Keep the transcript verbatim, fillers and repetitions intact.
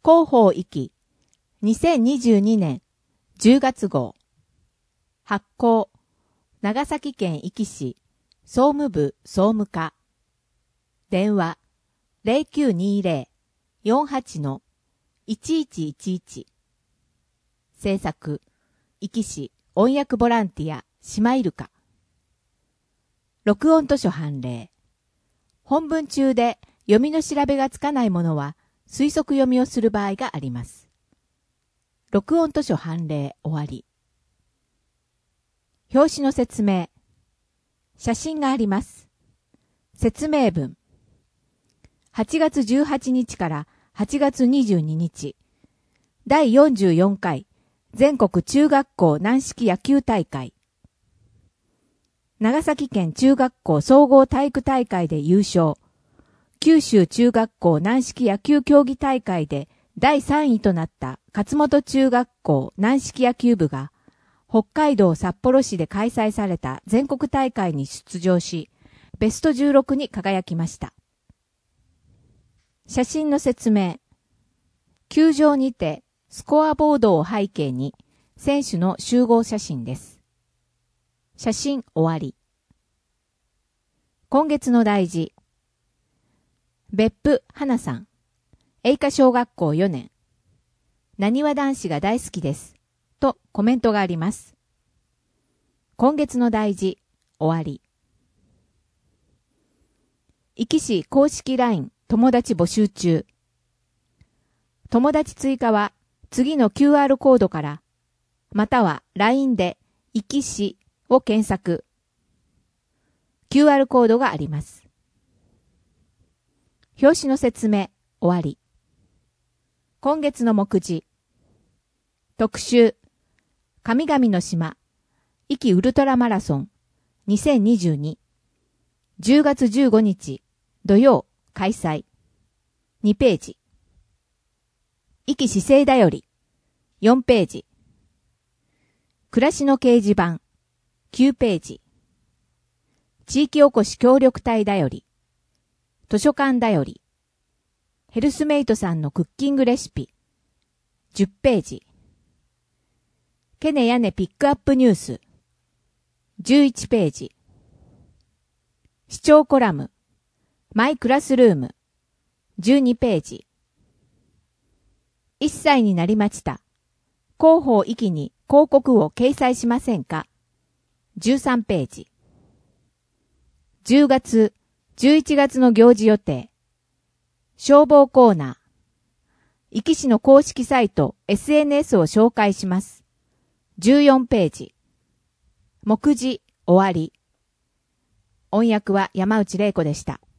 広報行きにせんにじゅうにねんじゅうがつ号発行長崎県壱岐市総務部総務課電話 ゼロきゅうにゼロ よんはち いちいちいちいち 制作壱岐市音訳ボランティアシマイルカ録音図書判例本文中で読みの調べがつかないものは推測読みをする場合があります。録音図書判例終わり。表紙の説明。写真があります。説明文。はちがつじゅうはちにちからはちがつにじゅうににち、だいよんじゅうよんかい全国中学校軟式野球大会。長崎県中学校総合体育大会で優勝。九州中学校軟式野球競技大会でだいさんいとなった勝本中学校軟式野球部が北海道札幌市で開催された全国大会に出場し、ベストじゅうろくに輝きました。写真の説明。球場にてスコアボードを背景に選手の集合写真です。写真終わり。今月の題字。別府花さん、栄華小学校よねん。なにわ男子が大好きです。とコメントがあります。今月の題字、終わり。壱岐市公式 ライン 友達募集中。友達追加は次の キューアール コードから、または ライン で壱岐市を検索。キューアール コードがあります。表紙の説明、終わり。今月の目次。特集、神々の島、壱岐ウルトラマラソンにせんにじゅうに、じゅうがつじゅうごにち、土曜、開催。にページ。壱岐市政だより、よんページ。暮らしの掲示板、きゅうページ。地域おこし協力隊だより、図書館だより、ヘルスメイトさんのクッキングレシピ、じゅっページ。ケネヤネピックアップニュース、じゅういちページ。視聴コラム、マイクラスルーム、じゅうにページ。いっさいになりました。広報壱岐に広告を掲載しませんか？じゅうさんページ。じゅうがつ、じゅういちがつの行事予定。消防コーナー。壱岐市の公式サイト エスエヌエス を紹介します。じゅうよんページ。目次終わり。音訳は山内玲子でした。